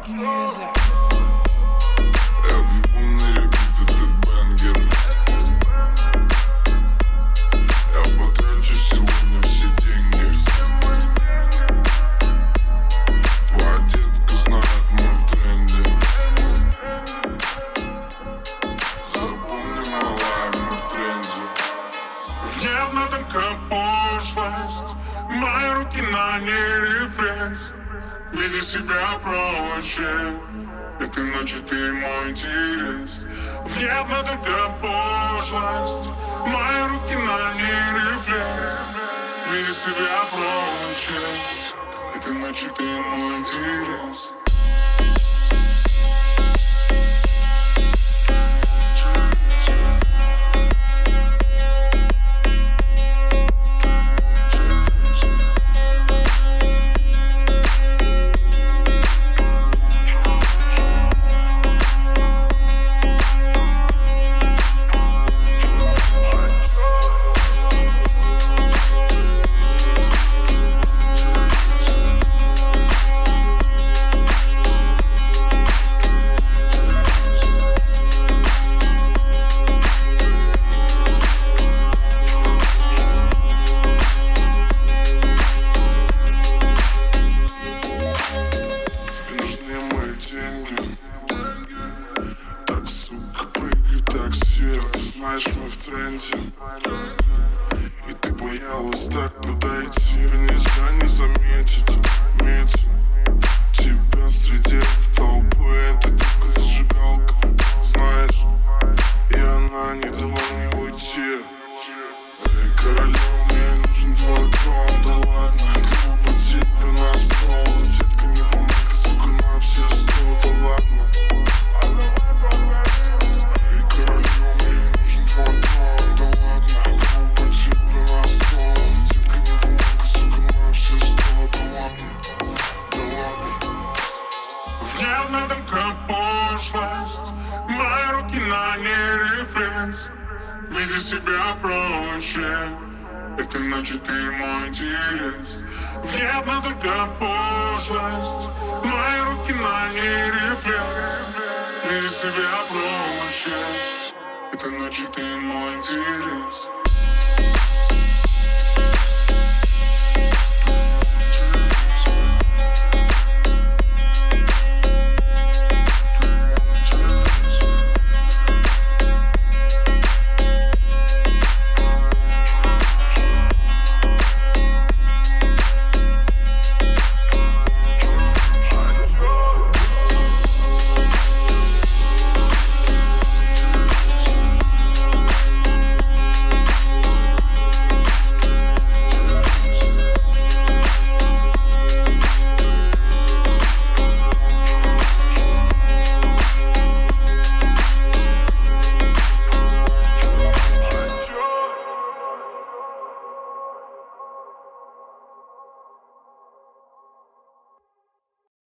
Music. Я въебу на репит этот бенгер. Я потрачу сегодня все деньги. Твоя детка знает мы в тренде. Запомни, малая, мы в тренде. Внятно только пошлость, мои руки на ней рефлекс. Види себя проще, это иначе ты мой интерес. Внятно только пошлость, мои руки на ней рефлекс. Види себя проще, это иначе ты мой интерес. Знаешь, мы в тренде, и ты боялась так подойти. Нельзя не заметить, метим тебя среди толпы. Эта детка зажигалка, знаешь, и она не дала мне уйти. Эй, королева, мне нужен твой трон. Да ладно, грубо тебе на стол. Детка, не помогай, сука, на все 100. Да ладно. Внятно только пошлость, мои руки на ней рефлекс. Види себя проще, это иначе ты мой интерес. Внятно только пошлость, мои руки на ней рефлекс. Види себя проще, это иначе ты мой интерес.